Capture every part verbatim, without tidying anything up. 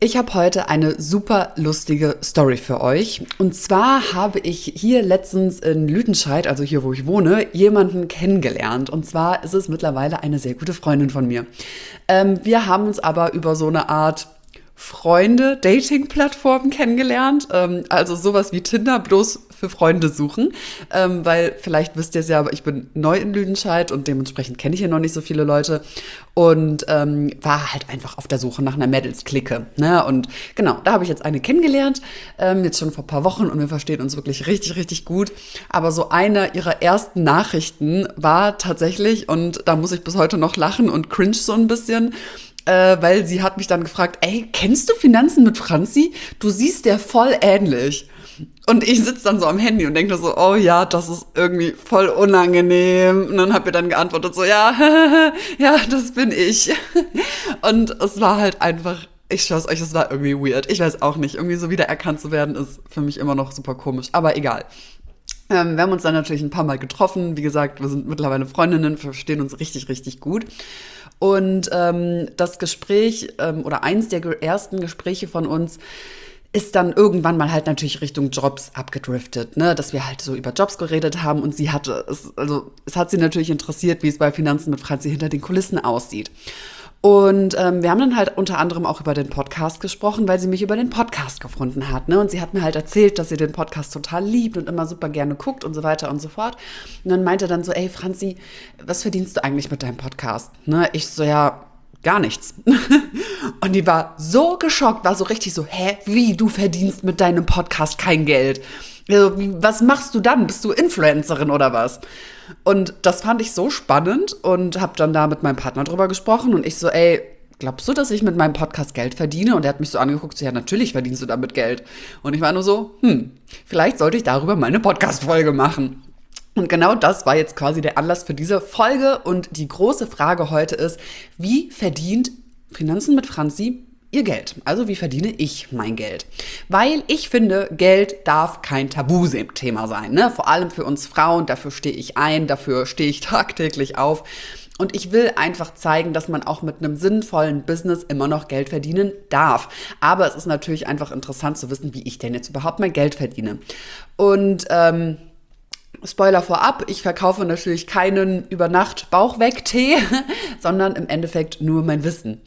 Ich habe heute eine super lustige Story für euch. Und zwar habe ich hier letztens in Lüdenscheid, also hier, wo ich wohne, jemanden kennengelernt. Und zwar ist es mittlerweile eine sehr gute Freundin von mir. Ähm, wir haben uns aber über so eine Art Freunde, Dating-Plattformen kennengelernt. Ähm, also sowas wie Tinder, bloß für Freunde suchen. Ähm, weil vielleicht wisst ihr es ja, aber ich bin neu in Lüdenscheid und dementsprechend kenne ich hier noch nicht so viele Leute. Und ähm, war halt einfach auf der Suche nach einer Mädels-Clique. Ne? Und genau, da habe ich jetzt eine kennengelernt, ähm, jetzt schon vor ein paar Wochen und wir verstehen uns wirklich richtig, richtig gut. Aber so eine ihrer ersten Nachrichten war tatsächlich, und da muss ich bis heute noch lachen und cringe so ein bisschen, Äh, weil sie hat mich dann gefragt, ey, kennst du Finanzen mit Franzi? Du siehst der voll ähnlich. Und ich sitze dann so am Handy und denke so, oh ja, das ist irgendwie voll unangenehm. Und dann habe ich dann geantwortet so, ja, ja, das bin ich. Und es war halt einfach, ich schwör's euch, es war irgendwie weird. Ich weiß auch nicht, irgendwie so wiedererkannt zu werden, ist für mich immer noch super komisch. Aber egal. Ähm, wir haben uns dann natürlich ein paar Mal getroffen. Wie gesagt, wir sind mittlerweile Freundinnen, verstehen uns richtig, richtig gut. Und ähm, das Gespräch ähm, oder eins der ge- ersten Gespräche von uns ist dann irgendwann mal halt natürlich Richtung Jobs abgedriftet, ne, dass wir halt so über Jobs geredet haben und sie hatte, es, also es hat sie natürlich interessiert, wie es bei Finanzen mit Franzi hinter den Kulissen aussieht. Und ähm, wir haben dann halt unter anderem auch über den Podcast gesprochen, weil sie mich über den Podcast gefunden hat, ne? Und sie hat mir halt erzählt, dass sie den Podcast total liebt und immer super gerne guckt und so weiter und so fort. Und dann meinte dann so, ey Franzi, was verdienst du eigentlich mit deinem Podcast? Ne? Ich so, ja, gar nichts. Und die war so geschockt, war so richtig so, hä, wie, du verdienst mit deinem Podcast kein Geld? Also, wie, was machst du dann? Bist du Influencerin oder was? Und das fand ich so spannend und habe dann da mit meinem Partner drüber gesprochen und ich so, ey, glaubst du, dass ich mit meinem Podcast Geld verdiene? Und er hat mich so angeguckt, so, ja, natürlich verdienst du damit Geld. Und ich war nur so, hm, vielleicht sollte ich darüber meine Podcast-Folge machen. Und genau das war jetzt quasi der Anlass für diese Folge. Und die große Frage heute ist, wie verdient Finanzen mit Franzi ihr Geld? Also wie verdiene ich mein Geld? Weil ich finde, Geld darf kein Tabuthema sein, ne? Vor allem für uns Frauen, dafür stehe ich ein, dafür stehe ich tagtäglich auf. Und ich will einfach zeigen, dass man auch mit einem sinnvollen Business immer noch Geld verdienen darf. Aber es ist natürlich einfach interessant zu wissen, wie ich denn jetzt überhaupt mein Geld verdiene. Und ähm, Spoiler vorab, ich verkaufe natürlich keinen Über-Nacht-Bauchweg-Tee, sondern im Endeffekt nur mein Wissen.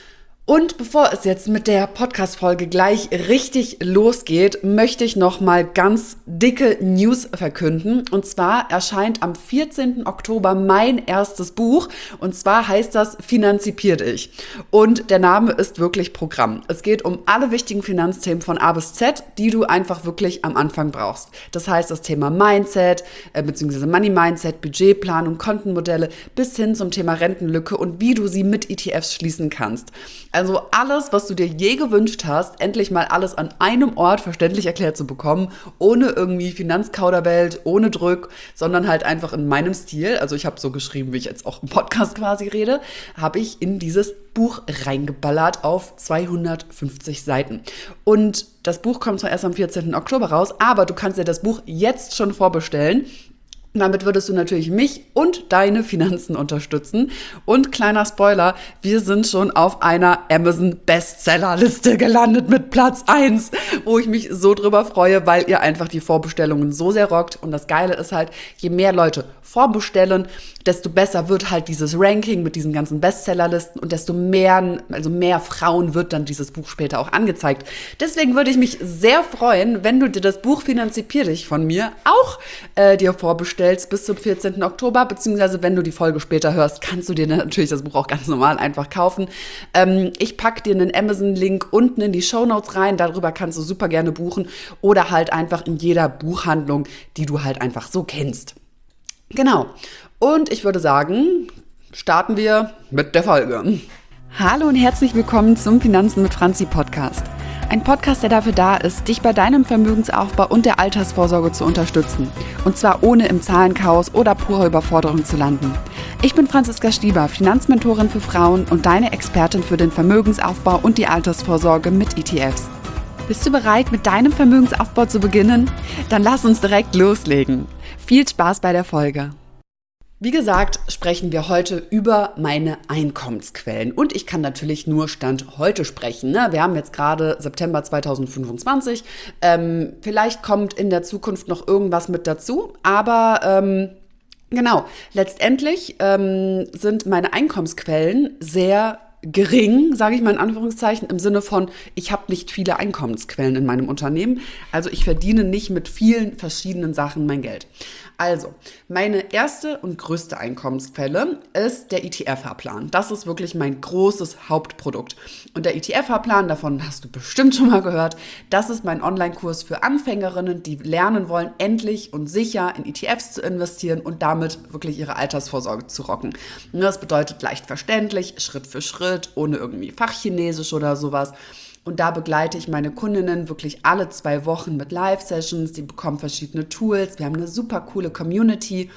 Und bevor es jetzt mit der Podcast-Folge gleich richtig losgeht, möchte ich noch mal ganz dicke News verkünden. Und zwar erscheint am vierzehnten Oktober mein erstes Buch. Und zwar heißt das Finanzipiert ich. Und der Name ist wirklich Programm. Es geht um alle wichtigen Finanzthemen von A bis Z, die du einfach wirklich am Anfang brauchst. Das heißt, das Thema Mindset, äh, beziehungsweise Money Mindset, Budgetplanung, Kontenmodelle, bis hin zum Thema Rentenlücke und wie du sie mit E T Fs schließen kannst. Also alles, was du dir je gewünscht hast, endlich mal alles an einem Ort verständlich erklärt zu bekommen, ohne irgendwie Finanzkauderwelt, ohne Druck, sondern halt einfach in meinem Stil, also ich habe so geschrieben, wie ich jetzt auch im Podcast quasi rede, habe ich in dieses Buch reingeballert auf zweihundertfünfzig Seiten. Und das Buch kommt zwar erst am vierzehnten Oktober raus, aber du kannst dir das Buch jetzt schon vorbestellen. Damit würdest du natürlich mich und deine Finanzen unterstützen. Und kleiner Spoiler, wir sind schon auf einer Amazon-Bestseller-Liste gelandet mit Platz eins, wo ich mich so drüber freue, weil ihr einfach die Vorbestellungen so sehr rockt. Und das Geile ist halt, je mehr Leute vorbestellen, desto besser wird halt dieses Ranking mit diesen ganzen Bestsellerlisten und desto mehr, also mehr Frauen wird dann dieses Buch später auch angezeigt. Deswegen würde ich mich sehr freuen, wenn du dir das Buch Finanzipier dich von mir auch äh, dir vorbestellst bis zum vierzehnten Oktober, beziehungsweise wenn du die Folge später hörst, kannst du dir natürlich das Buch auch ganz normal einfach kaufen. Ähm, ich packe dir einen Amazon-Link unten in die Shownotes rein, darüber kannst du super gerne buchen oder halt einfach in jeder Buchhandlung, die du halt einfach so kennst. Genau. Und ich würde sagen, starten wir mit der Folge. Hallo und herzlich willkommen zum Finanzen mit Franzi Podcast. Ein Podcast, der dafür da ist, dich bei deinem Vermögensaufbau und der Altersvorsorge zu unterstützen. Und zwar ohne im Zahlenchaos oder purer Überforderung zu landen. Ich bin Franziska Stieber, Finanzmentorin für Frauen und deine Expertin für den Vermögensaufbau und die Altersvorsorge mit E T Fs. Bist du bereit, mit deinem Vermögensaufbau zu beginnen? Dann lass uns direkt loslegen. Viel Spaß bei der Folge. Wie gesagt, sprechen wir heute über meine Einkommensquellen. Und ich kann natürlich nur Stand heute sprechen. Ne? Wir haben jetzt gerade September zweitausendfünfundzwanzig. Ähm, vielleicht kommt in der Zukunft noch irgendwas mit dazu. Aber ähm, genau, letztendlich ähm, sind meine Einkommensquellen sehr gering, sage ich mal in Anführungszeichen, im Sinne von, ich habe nicht viele Einkommensquellen in meinem Unternehmen. Also ich verdiene nicht mit vielen verschiedenen Sachen mein Geld. Also, meine erste und größte Einkommensquelle ist der E T F-Fahrplan. Das ist wirklich mein großes Hauptprodukt. Und der E T F-Fahrplan, davon hast du bestimmt schon mal gehört, das ist mein Online-Kurs für Anfängerinnen, die lernen wollen, endlich und sicher in E T Fs zu investieren und damit wirklich ihre Altersvorsorge zu rocken. Und das bedeutet leicht verständlich, Schritt für Schritt, ohne irgendwie Fachchinesisch oder sowas. Und da begleite ich meine Kundinnen wirklich alle zwei Wochen mit Live-Sessions. Die bekommen verschiedene Tools. Wir haben eine super coole Community.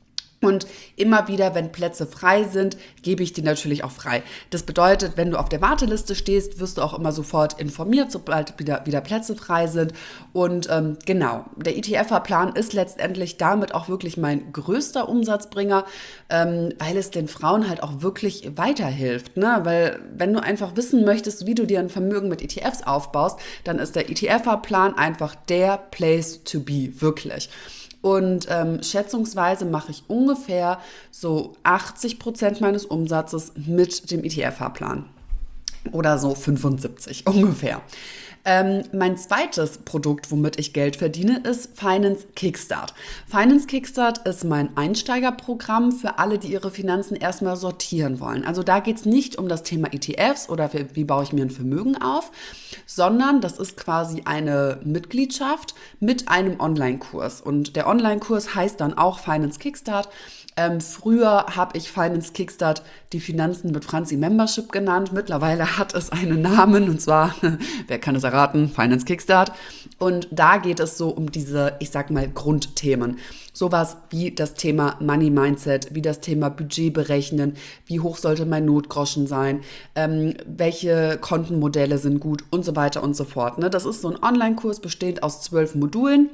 Und immer wieder, wenn Plätze frei sind, gebe ich die natürlich auch frei. Das bedeutet, wenn du auf der Warteliste stehst, wirst du auch immer sofort informiert, sobald wieder, wieder Plätze frei sind. Und ähm, genau, der E T F-Fahrplan ist letztendlich damit auch wirklich mein größter Umsatzbringer, ähm, weil es den Frauen halt auch wirklich weiterhilft. Ne? Weil wenn du einfach wissen möchtest, wie du dir ein Vermögen mit E T Fs aufbaust, dann ist der E T F-Fahrplan einfach der Place to be, wirklich. Und ähm, schätzungsweise mache ich ungefähr so achtzig Prozent meines Umsatzes mit dem E T F-Fahrplan. Oder so fünfundsiebzig ungefähr. Ähm, mein zweites Produkt, womit ich Geld verdiene, ist Finance Kickstart. Finance Kickstart ist mein Einsteigerprogramm für alle, die ihre Finanzen erstmal sortieren wollen. Also da geht es nicht um das Thema E T Fs oder wie, wie baue ich mir ein Vermögen auf, sondern das ist quasi eine Mitgliedschaft mit einem Online-Kurs. Und der Online-Kurs heißt dann auch Finance Kickstart. Ähm, früher habe ich Finance Kickstart die Finanzen mit Franzi Membership genannt. Mittlerweile hat es einen Namen und zwar, wer kann es erraten, Finance Kickstart. Und da geht es so um diese, ich sag mal, Grundthemen. Sowas wie das Thema Money Mindset, wie das Thema Budget berechnen, wie hoch sollte mein Notgroschen sein, ähm, welche Kontenmodelle sind gut und so weiter und so fort. Ne? Das ist so ein Online-Kurs bestehend aus zwölf Modulen.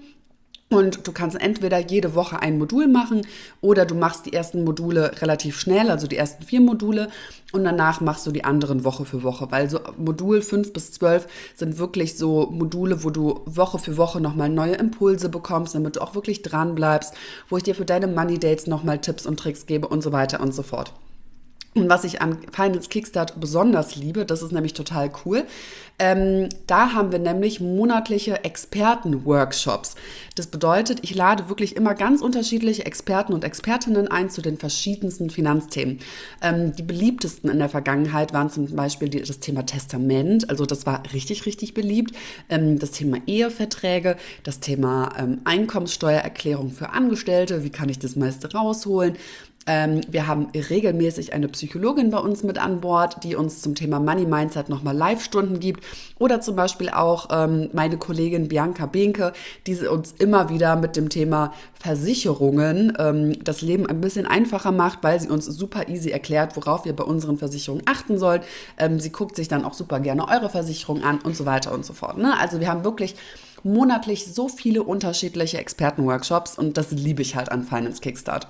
Und du kannst entweder jede Woche ein Modul machen oder du machst die ersten Module relativ schnell, also die ersten vier Module und danach machst du die anderen Woche für Woche, weil so Modul fünf bis zwölf sind wirklich so Module, wo du Woche für Woche nochmal neue Impulse bekommst, damit du auch wirklich dran bleibst, wo ich dir für deine Money Dates nochmal Tipps und Tricks gebe und so weiter und so fort. Und was ich an Finance Kickstart besonders liebe, das ist nämlich total cool, ähm, da haben wir nämlich monatliche Experten-Workshops. Das bedeutet, ich lade wirklich immer ganz unterschiedliche Experten und Expertinnen ein zu den verschiedensten Finanzthemen. Ähm, die beliebtesten in der Vergangenheit waren zum Beispiel die, das Thema Testament, also das war richtig, richtig beliebt. Ähm, das Thema Eheverträge, das Thema ähm, Einkommenssteuererklärung für Angestellte, wie kann ich das meiste rausholen? Ähm, wir haben regelmäßig eine Psychologin bei uns mit an Bord, die uns zum Thema Money Mindset nochmal Live-Stunden gibt. Oder zum Beispiel auch ähm, meine Kollegin Bianca Behnke, die uns immer wieder mit dem Thema Versicherungen ähm, das Leben ein bisschen einfacher macht, weil sie uns super easy erklärt, worauf wir bei unseren Versicherungen achten sollen. Ähm, sie guckt sich dann auch super gerne eure Versicherung an und so weiter und so fort. Ne? Also wir haben wirklich monatlich so viele unterschiedliche Expertenworkshops und das liebe ich halt an Finance Kickstart.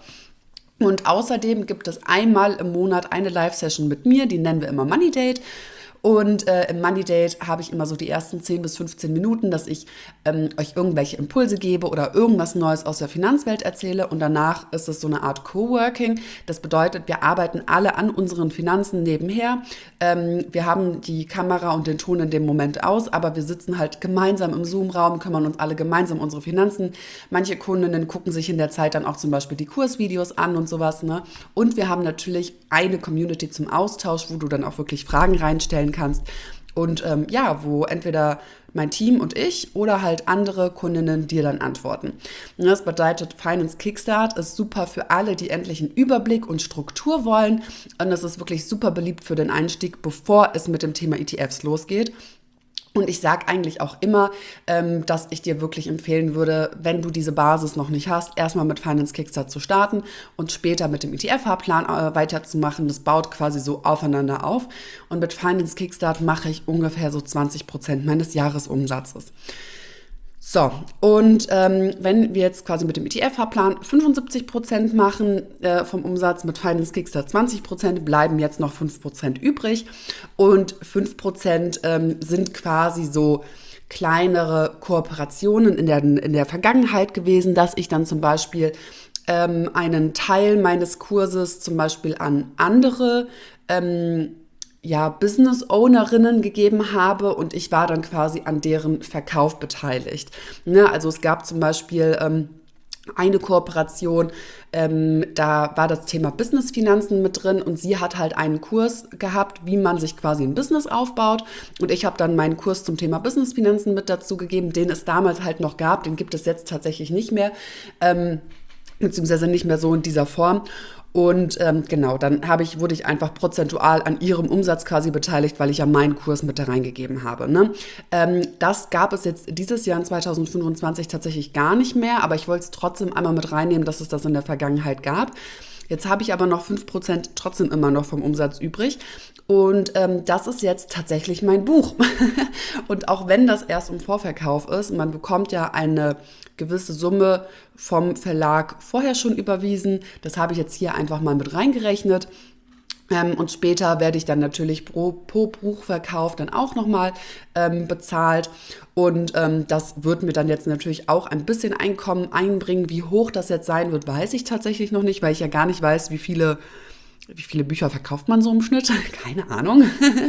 Und außerdem gibt es einmal im Monat eine Live-Session mit mir, die nennen wir immer Money Date. Und äh, im Money Date habe ich immer so die ersten zehn bis fünfzehn Minuten, dass ich ähm, euch irgendwelche Impulse gebe oder irgendwas Neues aus der Finanzwelt erzähle. Und danach ist es so eine Art Coworking. Das bedeutet, wir arbeiten alle an unseren Finanzen nebenher. Ähm, wir haben die Kamera und den Ton in dem Moment aus, aber wir sitzen halt gemeinsam im Zoom-Raum, kümmern uns alle gemeinsam um unsere Finanzen. Manche Kundinnen gucken sich in der Zeit dann auch zum Beispiel die Kursvideos an und sowas. Ne? Und wir haben natürlich eine Community zum Austausch, wo du dann auch wirklich Fragen reinstellen kannst und ähm, ja, wo entweder mein Team und ich oder halt andere Kundinnen dir dann antworten. Und das bedeutet, Finance Kickstart ist super für alle, die endlich einen Überblick und Struktur wollen und das ist wirklich super beliebt für den Einstieg, bevor es mit dem Thema E T Fs losgeht. Und ich sage eigentlich auch immer, ähm, dass ich dir wirklich empfehlen würde, wenn du diese Basis noch nicht hast, erstmal mit Finance Kickstart zu starten und später mit dem E T F-Fahrplan äh, weiterzumachen. Das baut quasi so aufeinander auf. Und mit Finance Kickstart mache ich ungefähr so zwanzig Prozent meines Jahresumsatzes. So, und ähm, wenn wir jetzt quasi mit dem E T F-Fahrplan fünfundsiebzig Prozent machen äh, vom Umsatz, mit Finance Kickstart zwanzig Prozent, bleiben jetzt noch fünf Prozent übrig. Und fünf Prozent ähm, sind quasi so kleinere Kooperationen in der, in der Vergangenheit gewesen, dass ich dann zum Beispiel ähm, einen Teil meines Kurses zum Beispiel an andere ähm, ja, Business-Ownerinnen gegeben habe und ich war dann quasi an deren Verkauf beteiligt. Ne? Also es gab zum Beispiel ähm, eine Kooperation, ähm, da war das Thema Business-Finanzen mit drin und sie hat halt einen Kurs gehabt, wie man sich quasi ein Business aufbaut und ich habe dann meinen Kurs zum Thema Business-Finanzen mit dazu gegeben, den es damals halt noch gab, den gibt es jetzt tatsächlich nicht mehr, ähm, beziehungsweise nicht mehr so in dieser Form. Und ähm, genau, dann habe ich, wurde ich einfach prozentual an ihrem Umsatz quasi beteiligt, weil ich ja meinen Kurs mit da reingegeben habe. Ne? Ähm, das gab es jetzt dieses Jahr in zwanzig fünfundzwanzig tatsächlich gar nicht mehr, aber ich wollte es trotzdem einmal mit reinnehmen, dass es das in der Vergangenheit gab. Jetzt habe ich aber noch fünf Prozent trotzdem immer noch vom Umsatz übrig. Und ähm, das ist jetzt tatsächlich mein Buch. Und auch wenn das erst im Vorverkauf ist, man bekommt ja eine gewisse Summe vom Verlag vorher schon überwiesen. Das habe ich jetzt hier einfach mal mit reingerechnet. Ähm, und später werde ich dann natürlich pro, pro Buchverkauf dann auch nochmal ähm, bezahlt. Und ähm, das wird mir dann jetzt natürlich auch ein bisschen Einkommen einbringen. Wie hoch das jetzt sein wird, weiß ich tatsächlich noch nicht, weil ich ja gar nicht weiß, wie viele, wie viele Bücher verkauft man so im Schnitt. Keine Ahnung.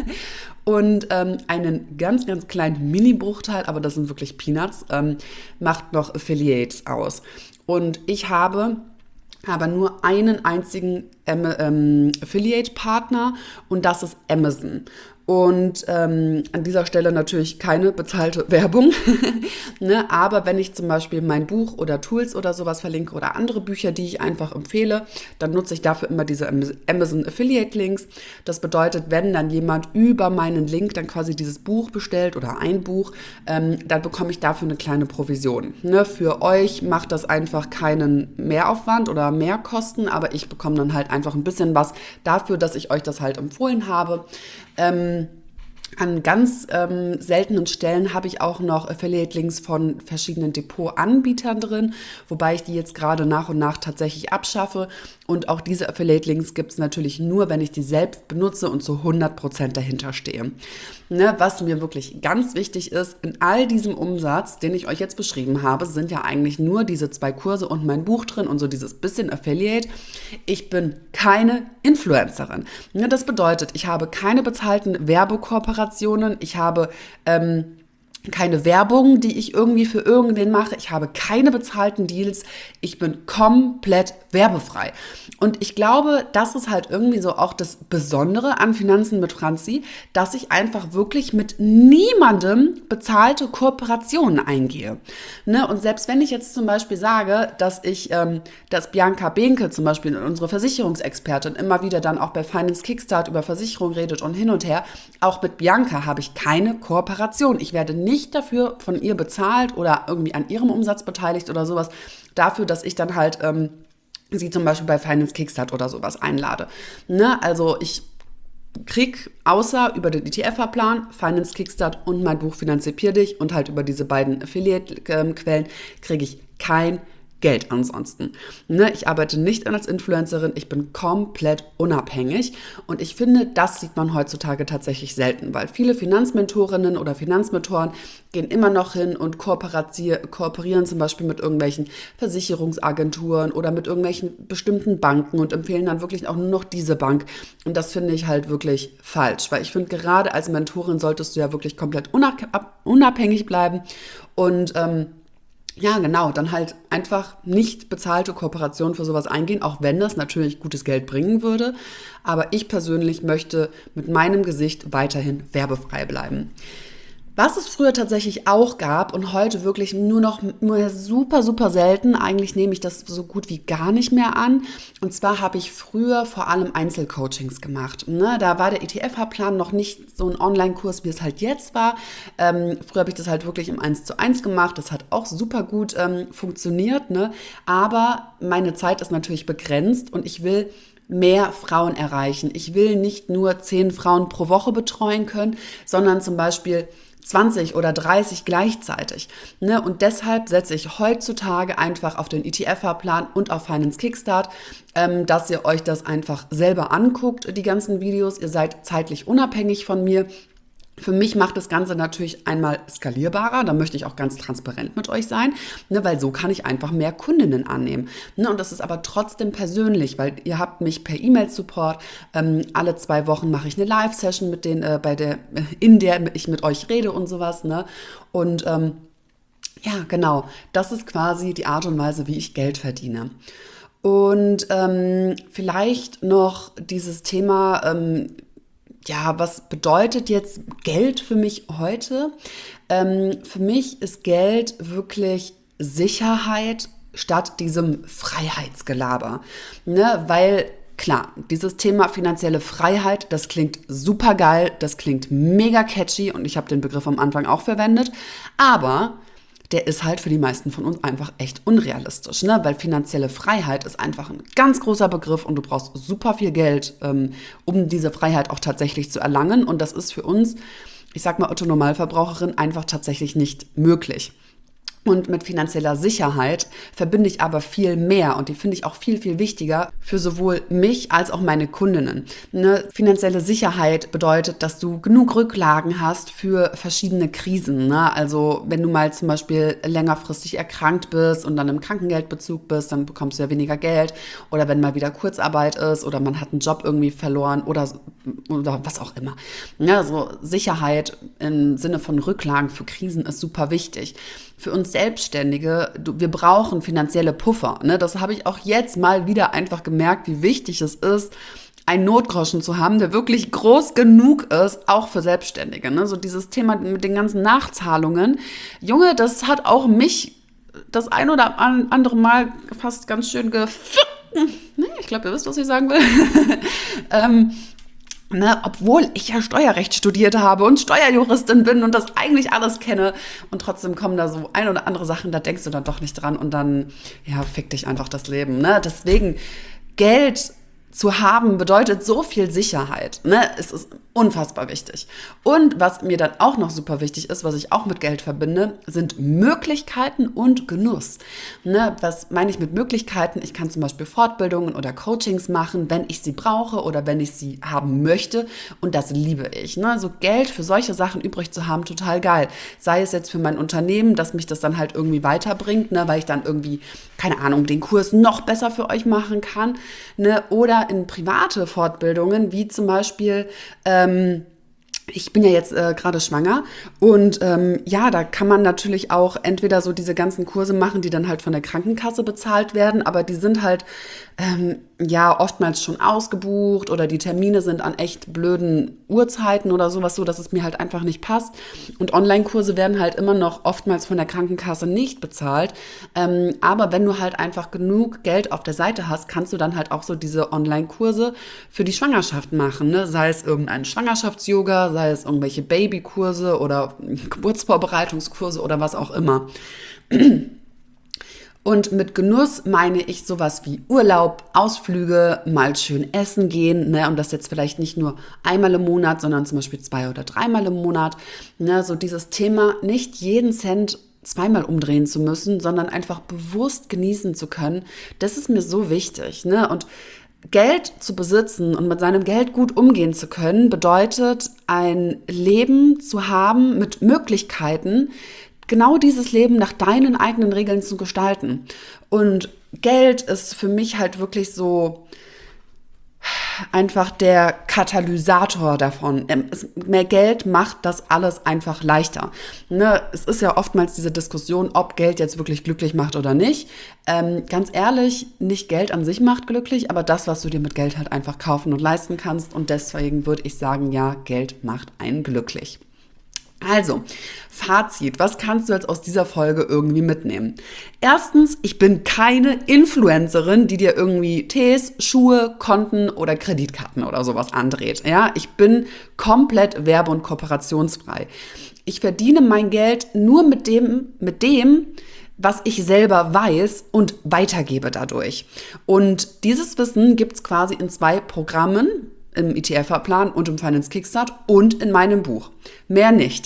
Und ähm, einen ganz, ganz kleinen Mini-Bruchteil, aber das sind wirklich Peanuts, ähm, macht noch Affiliates aus. Und ich habe aber nur einen einzigen ähm, Affiliate-Partner und das ist Amazon. Und ähm, an dieser Stelle natürlich keine bezahlte Werbung. Ne? Aber wenn ich zum Beispiel mein Buch oder Tools oder sowas verlinke oder andere Bücher, die ich einfach empfehle, dann nutze ich dafür immer diese Amazon Affiliate Links. Das bedeutet, wenn dann jemand über meinen Link dann quasi dieses Buch bestellt oder ein Buch, ähm, dann bekomme ich dafür eine kleine Provision. Ne? Für euch macht das einfach keinen Mehraufwand oder Mehrkosten, aber ich bekomme dann halt einfach ein bisschen was dafür, dass ich euch das halt empfohlen habe. Ähm, An ganz ähm, seltenen Stellen habe ich auch noch Affiliate-Links von verschiedenen Depot-Anbietern drin, wobei ich die jetzt gerade nach und nach tatsächlich abschaffe. Und auch diese Affiliate-Links gibt es natürlich nur, wenn ich die selbst benutze und zu hundert Prozent dahinter stehe. Ne, was mir wirklich ganz wichtig ist, in all diesem Umsatz, den ich euch jetzt beschrieben habe, sind ja eigentlich nur diese zwei Kurse und mein Buch drin und so dieses bisschen Affiliate. Ich bin keine Influencerin. Ne, das bedeutet, ich habe keine bezahlten Werbekooperationen, ich habe ähm, keine Werbung, die ich irgendwie für irgendwen mache. Ich habe keine bezahlten Deals. Ich bin komplett werbefrei. Und ich glaube, das ist halt irgendwie so auch das Besondere an Finanzen mit Franzi, dass ich einfach wirklich mit niemandem bezahlte Kooperationen eingehe. Ne? Und selbst wenn ich jetzt zum Beispiel sage, dass ich, ähm, dass Bianca Behnke zum Beispiel, unsere Versicherungsexpertin, immer wieder dann auch bei Finance Kickstart über Versicherung redet und hin und her, auch mit Bianca habe ich keine Kooperation. Ich werde nicht nicht dafür von ihr bezahlt oder irgendwie an ihrem Umsatz beteiligt oder sowas, dafür, dass ich dann halt ähm, sie zum Beispiel bei Finance Kickstart oder sowas einlade. Ne? Also ich krieg außer über den E T F-Fahrplan, Finance Kickstart und mein Buch Finanzier dich und halt über diese beiden Affiliate-Quellen kriege ich kein Geld ansonsten. Ne, ich arbeite nicht als Influencerin, ich bin komplett unabhängig und ich finde, das sieht man heutzutage tatsächlich selten, weil viele Finanzmentorinnen oder Finanzmentoren gehen immer noch hin und kooperieren zum Beispiel mit irgendwelchen Versicherungsagenturen oder mit irgendwelchen bestimmten Banken und empfehlen dann wirklich auch nur noch diese Bank und das finde ich halt wirklich falsch, weil ich finde, gerade als Mentorin solltest du ja wirklich komplett unabhängig bleiben und ähm, ja, genau, dann halt einfach nicht bezahlte Kooperation für sowas eingehen, auch wenn das natürlich gutes Geld bringen würde. Aber ich persönlich möchte mit meinem Gesicht weiterhin werbefrei bleiben. Was es früher tatsächlich auch gab und heute wirklich nur noch nur super, super selten, eigentlich nehme ich das so gut wie gar nicht mehr an. Und zwar habe ich früher vor allem Einzelcoachings gemacht. Ne? Da war der E T F-Fahrplan noch nicht so ein Online-Kurs, wie es halt jetzt war. Ähm, früher habe ich das halt wirklich im eins zu eins gemacht. Das hat auch super gut ähm, funktioniert. Ne? Aber meine Zeit ist natürlich begrenzt und ich will mehr Frauen erreichen. Ich will nicht nur zehn Frauen pro Woche betreuen können, sondern zum Beispiel zwanzig oder dreißig gleichzeitig. Ne? Und deshalb setze ich heutzutage einfach auf den E T F-Fahrplan und auf Finance Kickstart, ähm, dass ihr euch das einfach selber anguckt, die ganzen Videos. Ihr seid zeitlich unabhängig von mir. Für mich macht das Ganze natürlich einmal skalierbarer, da möchte ich auch ganz transparent mit euch sein, ne, weil so kann ich einfach mehr Kundinnen annehmen. Ne, und das ist aber trotzdem persönlich, weil ihr habt mich per E-Mail-Support, ähm, alle zwei Wochen mache ich eine Live-Session, mit denen, äh, bei der, in der ich mit euch rede und sowas. Ne? Und ähm, ja, genau, das ist quasi die Art und Weise, wie ich Geld verdiene. Und ähm, vielleicht noch dieses Thema, ähm, ja, was bedeutet jetzt Geld für mich heute? Ähm, für mich ist Geld wirklich Sicherheit statt diesem Freiheitsgelaber. Ne? Weil, klar, dieses Thema finanzielle Freiheit, das klingt super geil, das klingt mega catchy und ich habe den Begriff am Anfang auch verwendet, aber der ist halt für die meisten von uns einfach echt unrealistisch, ne? Weil finanzielle Freiheit ist einfach ein ganz großer Begriff und du brauchst super viel Geld, ähm, um diese Freiheit auch tatsächlich zu erlangen. Und das ist für uns, ich sag mal Otto-Normalverbraucherin, einfach tatsächlich nicht möglich. Und mit finanzieller Sicherheit verbinde ich aber viel mehr und die finde ich auch viel, viel wichtiger für sowohl mich als auch meine Kundinnen. Ne? Finanzielle Sicherheit bedeutet, dass du genug Rücklagen hast für verschiedene Krisen. Ne? Also wenn du mal zum Beispiel längerfristig erkrankt bist und dann im Krankengeldbezug bist, dann bekommst du ja weniger Geld. Oder wenn mal wieder Kurzarbeit ist oder man hat einen Job irgendwie verloren oder, oder was auch immer. Ja, also Sicherheit im Sinne von Rücklagen für Krisen ist super wichtig. Für uns Selbstständige, wir brauchen finanzielle Puffer. Ne? Das habe ich auch jetzt mal wieder einfach gemerkt, wie wichtig es ist, einen Notgroschen zu haben, der wirklich groß genug ist, auch für Selbstständige. Ne? So dieses Thema mit den ganzen Nachzahlungen. Junge, das hat auch mich das ein oder andere Mal fast ganz schön gefickt. Ne? Ich glaube, ihr wisst, was ich sagen will. ähm, Ne, obwohl ich ja Steuerrecht studiert habe und Steuerjuristin bin und das eigentlich alles kenne und trotzdem kommen da so ein oder andere Sachen, da denkst du dann doch nicht dran und dann, ja, fick dich einfach das Leben. Ne? Deswegen, Geld zu haben bedeutet so viel Sicherheit. Ne? Es ist unfassbar wichtig. Und was mir dann auch noch super wichtig ist, was ich auch mit Geld verbinde, sind Möglichkeiten und Genuss. Ne? Was meine ich mit Möglichkeiten? Ich kann zum Beispiel Fortbildungen oder Coachings machen, wenn ich sie brauche oder wenn ich sie haben möchte. Und das liebe ich. Ne? So Geld für solche Sachen übrig zu haben, total geil. Sei es jetzt für mein Unternehmen, dass mich das dann halt irgendwie weiterbringt, ne? Weil ich dann irgendwie, keine Ahnung, den Kurs noch besser für euch machen kann. Ne? Oder in private Fortbildungen, wie zum Beispiel, ähm, ich bin ja jetzt äh, gerade schwanger und ähm, ja, da kann man natürlich auch entweder so diese ganzen Kurse machen, die dann halt von der Krankenkasse bezahlt werden, aber die sind halt ähm, ja oftmals schon ausgebucht oder die Termine sind an echt blöden Uhrzeiten oder sowas, so dass es mir halt einfach nicht passt. Und Online-Kurse werden halt immer noch oftmals von der Krankenkasse nicht bezahlt. Ähm, aber wenn du halt einfach genug Geld auf der Seite hast, kannst du dann halt auch so diese Online-Kurse für die Schwangerschaft machen, ne? Sei es irgendein Schwangerschafts-Yoga, sei es irgendwelche Babykurse oder Geburtsvorbereitungskurse oder was auch immer. Und mit Genuss meine ich sowas wie Urlaub, Ausflüge, mal schön essen gehen, ne? Und das jetzt vielleicht nicht nur einmal im Monat, sondern zum Beispiel zwei oder dreimal im Monat. Ne? So dieses Thema, nicht jeden Cent zweimal umdrehen zu müssen, sondern einfach bewusst genießen zu können, das ist mir so wichtig. Ne? Und Geld zu besitzen und mit seinem Geld gut umgehen zu können, bedeutet ein Leben zu haben mit Möglichkeiten, genau dieses Leben nach deinen eigenen Regeln zu gestalten. Und Geld ist für mich halt wirklich so einfach der Katalysator davon. Mehr Geld macht das alles einfach leichter. Ne? Es ist ja oftmals diese Diskussion, ob Geld jetzt wirklich glücklich macht oder nicht. Ähm, ganz ehrlich, nicht Geld an sich macht glücklich, aber das, was du dir mit Geld halt einfach kaufen und leisten kannst. Und deswegen würde ich sagen, ja, Geld macht einen glücklich. Also, Fazit, was kannst du jetzt aus dieser Folge irgendwie mitnehmen? Erstens, ich bin keine Influencerin, die dir irgendwie Tees, Schuhe, Konten oder Kreditkarten oder sowas andreht. Ja, ich bin komplett werbe- und kooperationsfrei. Ich verdiene mein Geld nur mit dem, mit dem, was ich selber weiß und weitergebe dadurch. Und dieses Wissen gibt es quasi in zwei Programmen, im E T F-Fahrplan und im Finance Kickstart und in meinem Buch. Mehr nicht.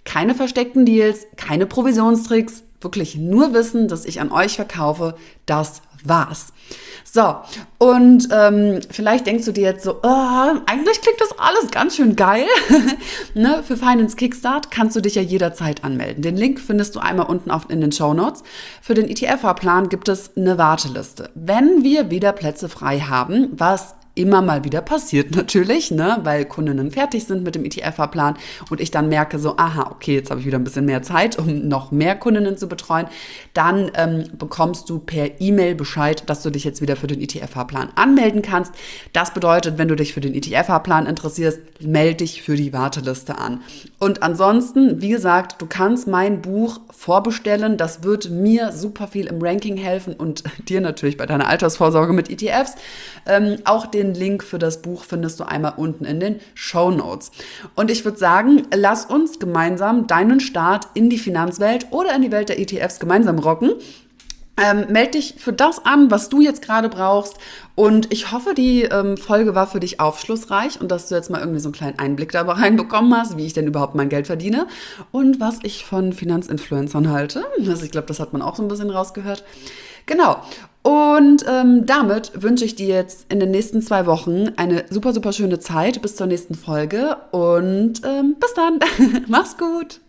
Keine versteckten Deals, keine Provisionstricks, wirklich nur Wissen, das ich an euch verkaufe, das war's. So, und ähm, vielleicht denkst du dir jetzt so, oh, eigentlich klingt das alles ganz schön geil. Ne? Für Finance Kickstart kannst du dich ja jederzeit anmelden. Den Link findest du einmal unten auf, in den Shownotes. Für den E T F-Fahrplan gibt es eine Warteliste. Wenn wir wieder Plätze frei haben, was immer mal wieder passiert natürlich, ne, weil Kundinnen fertig sind mit dem E T F-Fahrplan und ich dann merke so, aha, okay, jetzt habe ich wieder ein bisschen mehr Zeit, um noch mehr Kundinnen zu betreuen, dann ähm, bekommst du per E-Mail Bescheid, dass du dich jetzt wieder für den E T F-Fahrplan anmelden kannst. Das bedeutet, wenn du dich für den E T F-Fahrplan interessierst, melde dich für die Warteliste an. Und ansonsten, wie gesagt, du kannst mein Buch vorbestellen. Das wird mir super viel im Ranking helfen und dir natürlich bei deiner Altersvorsorge mit E T Fs. Ähm, auch den Link für das Buch findest du einmal unten in den Shownotes. Und ich würde sagen, lass uns gemeinsam deinen Start in die Finanzwelt oder in die Welt der E T Fs gemeinsam rocken. Ähm, meld dich für das an, was du jetzt gerade brauchst. Und ich hoffe, die ähm, Folge war für dich aufschlussreich und dass du jetzt mal irgendwie so einen kleinen Einblick dabei reinbekommen hast, wie ich denn überhaupt mein Geld verdiene und was ich von Finanzinfluencern halte. Also ich glaube, das hat man auch so ein bisschen rausgehört. Genau. Und ähm, damit wünsche ich dir jetzt in den nächsten zwei Wochen eine super, super schöne Zeit bis zur nächsten Folge und ähm, bis dann. Mach's gut.